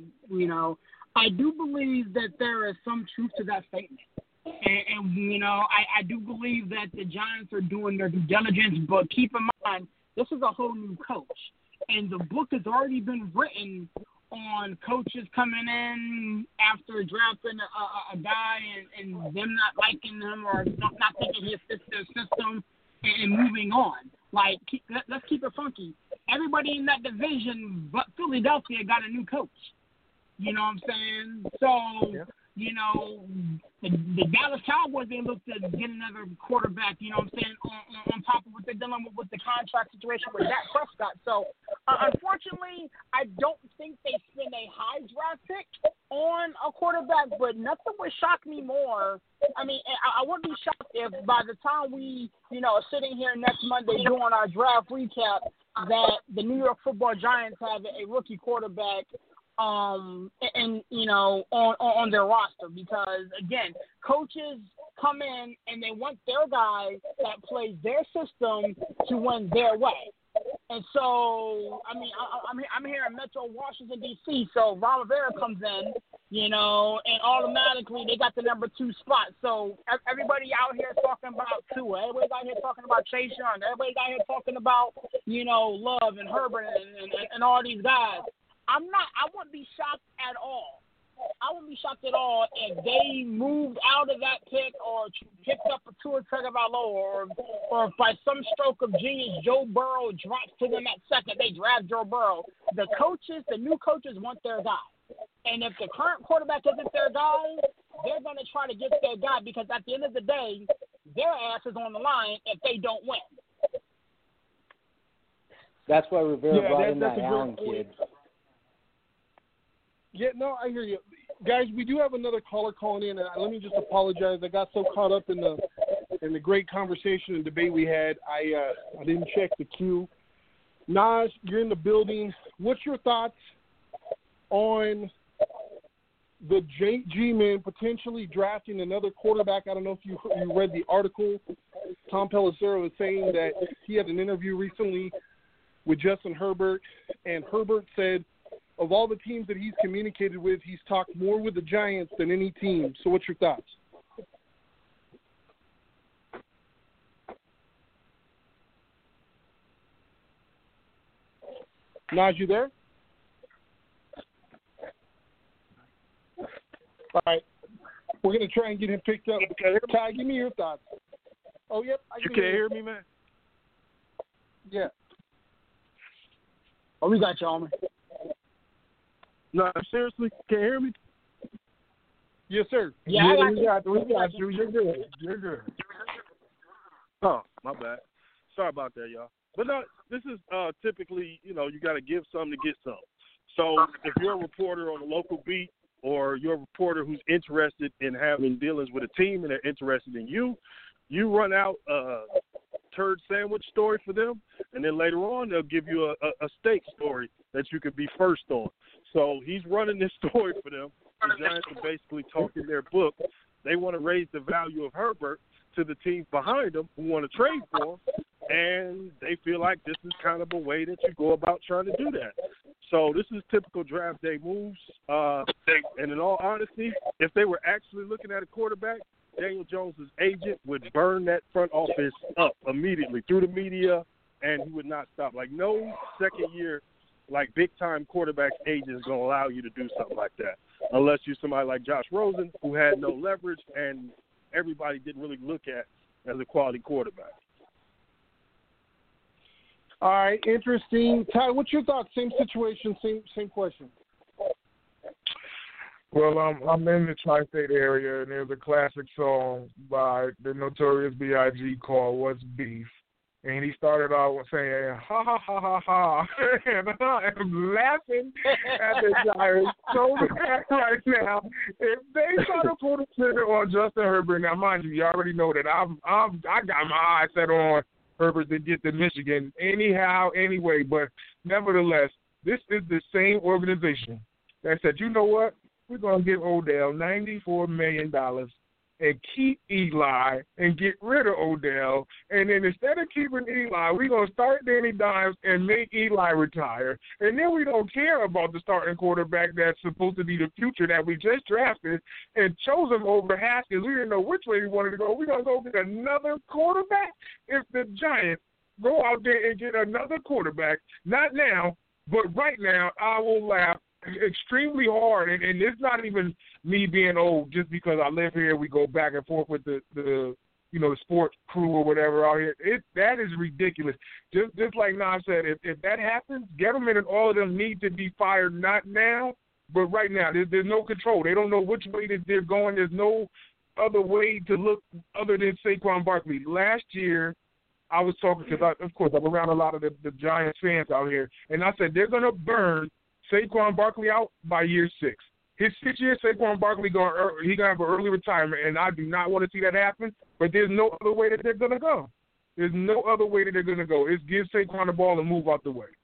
I do believe that there is some truth to that statement. And I do believe that the Giants are doing their due diligence, but keep in mind, this is a whole new coach. And the book has already been written on coaches coming in after drafting a guy and them not liking him or not thinking he fits their system and moving on. Like, let's keep it funky. Everybody in that division but Philadelphia got a new coach. You know what I'm saying? So, yeah. The Dallas Cowboys, they look to get another quarterback, you know what I'm saying, on top of what they're dealing with the contract situation with Dak Prescott. So, unfortunately, I don't think they spend a high draft pick on a quarterback, but nothing would shock me more. I mean, I wouldn't be shocked if by the time we, are sitting here next Monday doing our draft recap that the New York Football Giants have a rookie quarterback on their roster, because again, coaches come in and they want their guy that plays their system to win their way. And so, I mean, I'm here in Metro Washington, D.C., so Ron Rivera comes in, and automatically they got the number 2 spot. So everybody out here talking about Tua, everybody out here talking about Chase Young, everybody out here talking about, Love and Herbert and all these guys. I wouldn't be shocked at all. I wouldn't be shocked at all if they moved out of that pick or picked up a Tua Tagovailoa, or if by some stroke of genius Joe Burrow drops to them at second, they draft Joe Burrow. The new coaches want their guy. And if the current quarterback isn't their guy, they're going to try to get their guy, because at the end of the day, their ass is on the line if they don't win. That's why Rivera brought in that Allen kid. Yeah, no, I hear you. Guys, we do have another caller calling in, and let me just apologize. I got so caught up in the great conversation and debate we had, I didn't check the queue. Naj, you're in the building. What's your thoughts on the G-Men potentially drafting another quarterback? I don't know if you read the article. Tom Pelissero is saying that he had an interview recently with Justin Herbert, and Herbert said of all the teams that he's communicated with, he's talked more with the Giants than any team. So what's your thoughts? Naj, you there? All right. We're going to try and get him picked up. Ty, give me your thoughts. Oh, yep. You can't hear me, man? Yeah. Oh, we got you, Alman. No, seriously, can you hear me? Yes, sir. Yeah, we got you. You're good. Oh, my bad. Sorry about that, y'all. But no, this is typically, you got to give some to get some. So if you're a reporter on a local beat, or you're a reporter who's interested in having dealings with a team and they're interested in you run out a turd sandwich story for them, and then later on they'll give you a steak story that you could be first on. So he's running this story for them. The Giants are basically talking their book. They want to raise the value of Herbert to the teams behind them who want to trade for him, and they feel like this is kind of a way that you go about trying to do that. So this is typical draft day moves. And in all honesty, if they were actually looking at a quarterback, Daniel Jones' agent would burn that front office up immediately through the media, and he would not stop. Like, no second-year like big-time quarterback agents going to allow you to do something like that, unless you're somebody like Josh Rosen, who had no leverage and everybody didn't really look at as a quality quarterback. All right, interesting. Ty, what's your thoughts? Same situation, same question. Well, I'm in the tri-state area, and there's a classic song by the Notorious B.I.G. called "What's Beef," and he started out with saying "ha ha ha ha ha," and I am laughing at the Giants so bad right now. If they try to pull the trigger on Justin Herbert, now mind you already know that I got my eyes set on Herbert to get to Michigan anyhow, anyway. But nevertheless, this is the same organization that said, you know what? We're going to give Odell $94 million and keep Eli and get rid of Odell. And then instead of keeping Eli, we're going to start Danny Dimes and make Eli retire. And then we don't care about the starting quarterback that's supposed to be the future that we just drafted and chose him over Haskins. We didn't know which way we wanted to go. We're going to go get another quarterback? If the Giants go out there and get another quarterback, not now, but right now, I will laugh extremely hard, and it's not even me being old just because I live here. We go back and forth with the sports crew or whatever out here. That is ridiculous. Just like Nas said, if that happens, Gettleman and all of them need to be fired, not now, but right now. There's no control. They don't know which way that they're going. There's no other way to look other than Saquon Barkley. Last year, I was talking because, of course, I'm around a lot of the Giants fans out here, and I said they're going to burn Saquon Barkley out by year 6. His 6th year, Saquon Barkley going to have an early retirement, and I do not want to see that happen. But there's no other way that they're going to go. There's no other way that they're going to go. It's give Saquon the ball and move out the way.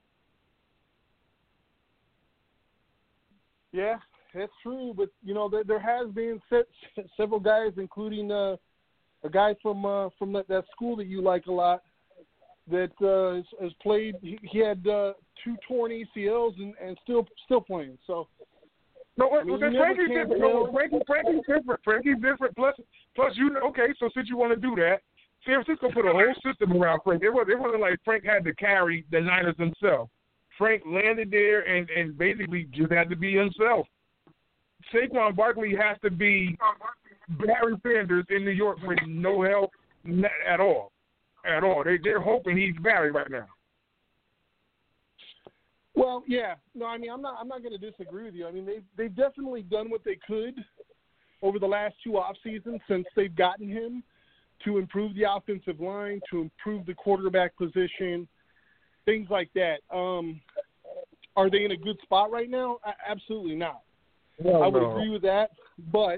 Yeah, that's true. But there has been several guys, including a guy from that school that you like a lot, that has played. He had 2 torn ACLs and still playing. So no, Frankie's different. No, Frankie's different. Frankie's different. Plus, okay. So since you want to do that, San Francisco put a whole system around Frank. It wasn't like Frank had to carry the Niners himself. Frank landed there and basically just had to be himself. Saquon Barkley has to be Barry Sanders in New York with no help at all. At all. They're hoping he's Barry right now. Well, yeah. No, I mean, I'm not going to disagree with you. I mean, they've definitely done what they could over the last 2 off seasons since they've gotten him to improve the offensive line, to improve the quarterback position, things like that. Are they in a good spot right now? Absolutely not. I would agree with that. But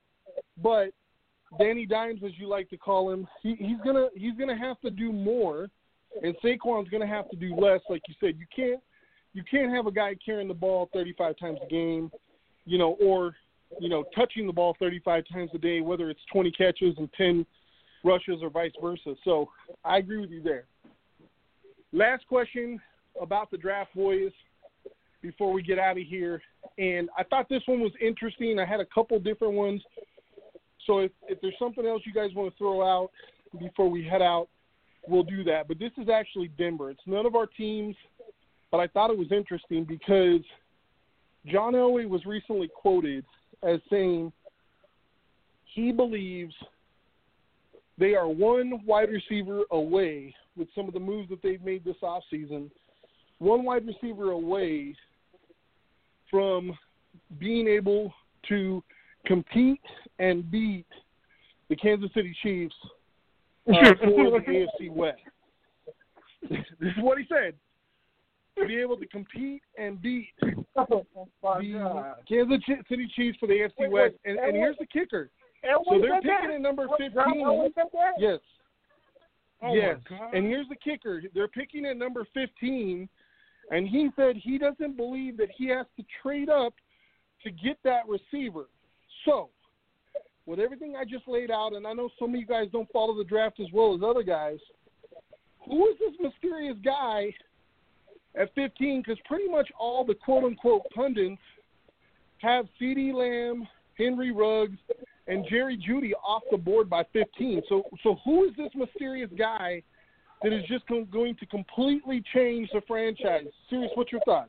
Danny Dimes, as you like to call him, he's gonna have to do more, and Saquon's gonna have to do less. Like you said, you can't have a guy carrying the ball 35 times a game, or touching the ball 35 times a day, whether it's 20 catches and 10 rushes or vice versa. So I agree with you there. Last question about the draft, boys, before we get out of here, and I thought this one was interesting. I had a couple different ones. So if there's something else you guys want to throw out before we head out, we'll do that. But this is actually Denver. It's none of our teams, but I thought it was interesting because John Elway was recently quoted as saying he believes they are one wide receiver away with some of the moves that they've made this offseason, one wide receiver away from being able to compete and beat the Kansas City Chiefs for the AFC West. This is what he said. To be able to compete and beat the Kansas City Chiefs for the AFC West. And here's the kicker. So they're picking at number 15. Yes. Yes. And here's the kicker. They're picking at number 15, and he said he doesn't believe that he has to trade up to get that receiver. So, with everything I just laid out, and I know some of you guys don't follow the draft as well as other guys, who is this mysterious guy at 15? Because pretty much all the quote-unquote pundits have CeeDee Lamb, Henry Ruggs, and Jerry Jeudy off the board by 15. So who is this mysterious guy that is just going to completely change the franchise. Serious, what's your thoughts?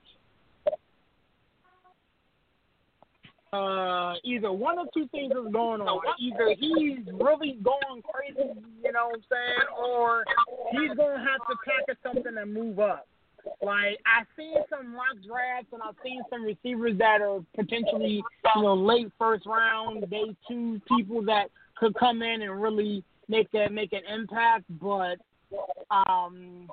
Either one or two things is going on. Either he's really going crazy, you know what I'm saying, or he's going to have to pack something and move up. Like, I've seen some mock drafts and I've seen some receivers that are potentially, late first round, day two people that could come in and really make an impact. But I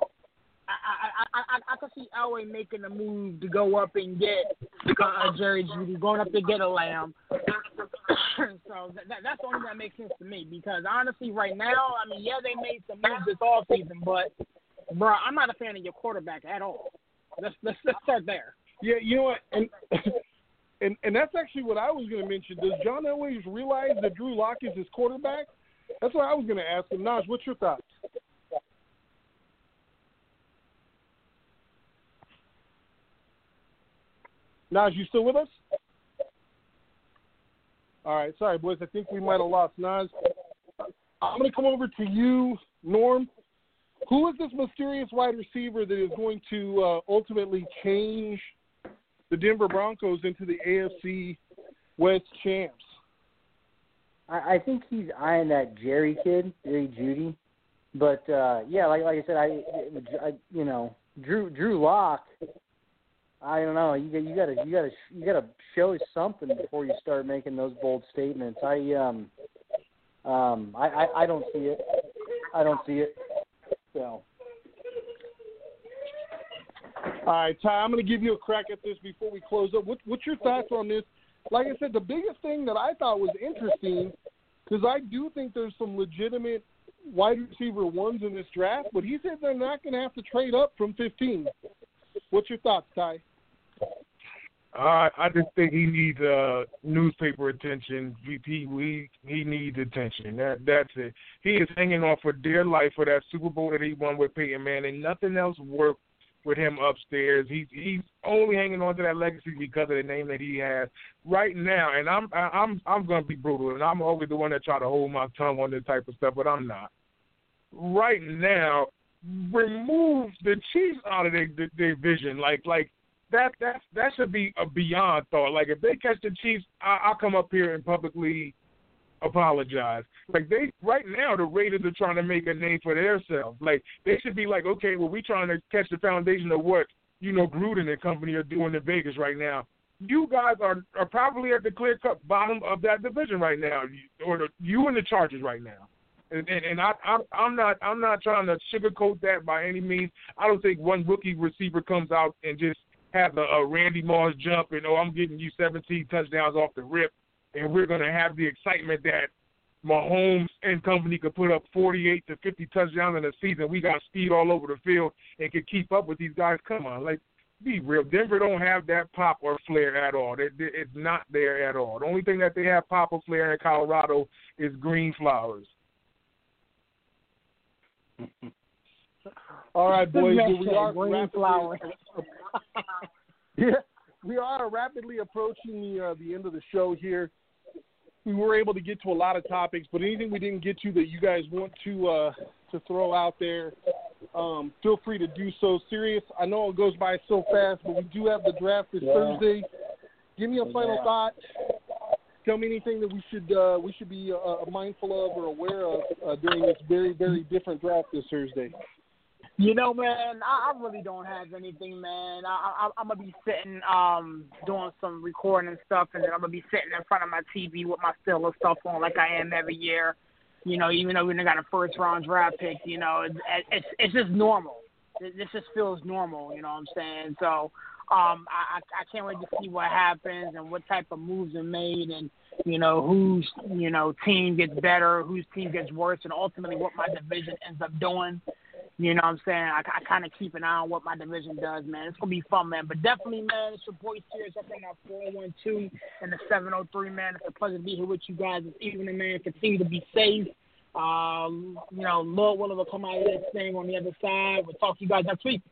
could see Elway making a move to go up and get Jerry Jeudy, going up to get a Lamb. So that's the only thing that makes sense to me, because honestly, right now, I mean, yeah, they made some moves this offseason, but bro, I'm not a fan of your quarterback at all. Let's start there. Yeah, you know what, and that's actually what I was going to mention. Does John Elway realize that Drew Lock is his quarterback? That's what I was going to ask him. Naj, what's your thoughts? Naj, you still with us? All right, sorry, boys. I think we might have lost Naj. I'm going to come over to you, Norm. Who is this mysterious wide receiver that is going to ultimately change the Denver Broncos into the AFC West champs? I think he's eyeing that Jerry kid, Jerry Jeudy. But yeah, like I said, I Drew Lock. I don't know. You gotta show something before you start making those bold statements. I don't see it. I don't see it. So. All right, Ty, I'm going to give you a crack at this before we close up. What's your thoughts on this? Like I said, the biggest thing that I thought was interesting, because I do think there's some legitimate wide receiver ones in this draft, but he said they're not going to have to trade up from 15. What's your thoughts, Ty? I just think he needs newspaper attention. He needs attention. That's it. He is hanging on for dear life for that Super Bowl that he won with Peyton Manning. Nothing else worked with him upstairs. He's only hanging on to that legacy because of the name that he has right now. And I'm going to be brutal, and I'm always the one that try to hold my tongue on this type of stuff, but I'm not. Right now, remove the Chiefs out of their vision. Like that should be a beyond thought. Like, if they catch the Chiefs, I'll come up here and publicly apologize. Like, right now, the Raiders are trying to make a name for themselves. Like, they should be like, okay, well, we trying to catch the foundation of what, Gruden and company are doing in Vegas right now. You guys are probably at the clear-cut bottom of that division right now, you and the Chargers right now. And I'm not trying to sugarcoat that by any means. I don't think one rookie receiver comes out and just have a Randy Moss jump and, I'm getting you 17 touchdowns off the rip, and we're going to have the excitement that Mahomes and company could put up 48 to 50 touchdowns in a season. We got speed all over the field and can keep up with these guys. Come on, like, be real. Denver don't have that pop or flair at all. It's not there at all. The only thing that they have pop or flair in Colorado is green flowers. All right, boys. We are rapidly approaching the end of the show here. We were able to get to a lot of topics, but anything we didn't get to that you guys want to throw out there, feel free to do so. Serious, I know it goes by so fast, but we do have the draft this Thursday. Give me a final thought. Tell me anything that we should be mindful of or aware of during this very, very different draft this Thursday. Man, I really don't have anything, man. I'm going to be sitting doing some recording and stuff, and then I'm going to be sitting in front of my TV with my Steelers stuff on like I am every year. Even though we done got a first-round draft pick, it's just normal. This just feels normal, you know what I'm saying? So I can't wait to see what happens and what type of moves are made and, whose, team gets better, whose team gets worse, and ultimately what my division ends up doing. You know what I'm saying? I kind of keep an eye on what my division does, man. It's going to be fun, man. But definitely, man, it's your boy Serious up in our 412 and the 703, man. It's a pleasure to be here with you guys this evening, man. Continue to be safe. Lord willing will come out of this thing on the other side. We'll talk to you guys next week.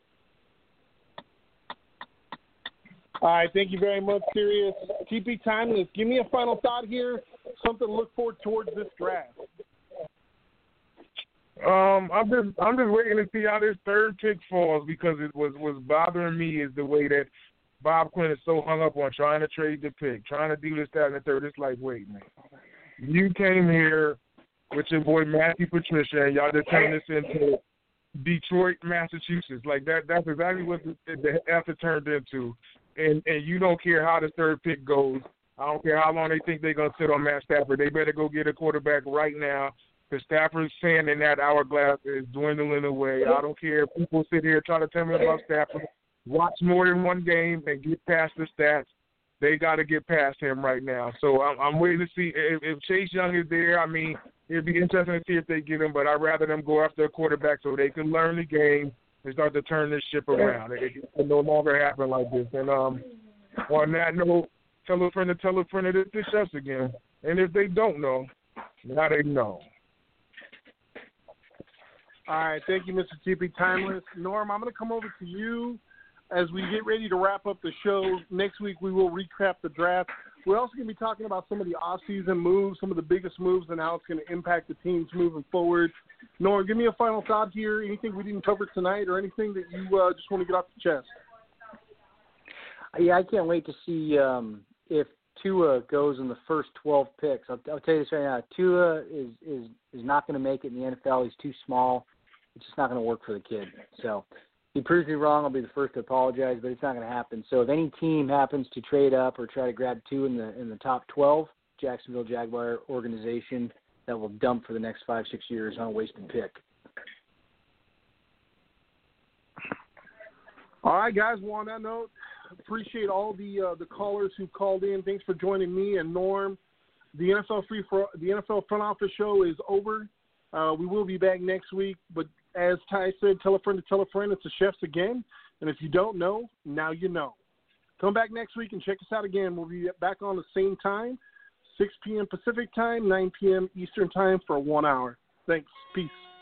All right, thank you very much, Serious. Keep it timeless. Give me a final thought here, something to look forward towards this draft. I'm just waiting to see how this third pick falls, because it was bothering me is the way that Bob Quinn is so hung up on trying to trade the pick, trying to do this, that, and the third. It's like, wait, man. You came here with your boy Matthew Patricia, and y'all just turned this into Detroit, Massachusetts. Like that's exactly what the effort turned into. And you don't care how the third pick goes. I don't care how long they think they're going to sit on Matt Stafford. They better go get a quarterback right now, because Stafford's sand in that hourglass is dwindling away. I don't care if people sit here trying to tell me about Stafford. Watch more than one game and get past the stats. They got to get past him right now. So I'm waiting to see if Chase Young is there. I mean, it'd be interesting to see if they get him, but I'd rather them go after a quarterback so they can learn the game and start to turn this ship around. It can no longer happen like this. And on that note, tell a friend that it's us again. And if they don't know, now they know. All right, thank you, Mr. TP Timeless. Norm, I'm going to come over to you as we get ready to wrap up the show. Next week we will recap the draft. We're also going to be talking about some of the off-season moves, some of the biggest moves, and how it's going to impact the teams moving forward. Norm, give me a final thought here. Anything we didn't cover tonight, or anything that you just want to get off the chest? Yeah, I can't wait to see if Tua goes in the first 12 picks. I'll tell you this right now. Tua is not going to make it in the NFL. He's too small. It's just not going to work for the kid. So if he proves me wrong, I'll be the first to apologize, but it's not going to happen. So if any team happens to trade up or try to grab Tua in the top 12, Jacksonville Jaguar organization, that will dump for the next 5-6 years on a wasted pick. All right, guys. Well, on that note, appreciate all the callers who called in. Thanks for joining me and Norm. The NFL Front Office show is over. We will be back next week, but as Ty said, tell a friend to tell a friend. It's the Chefs again, and if you don't know, now you know. Come back next week and check us out again. We'll be back on the same time, 6 p.m. Pacific time, 9 p.m. Eastern time for 1 hour. Thanks. Peace.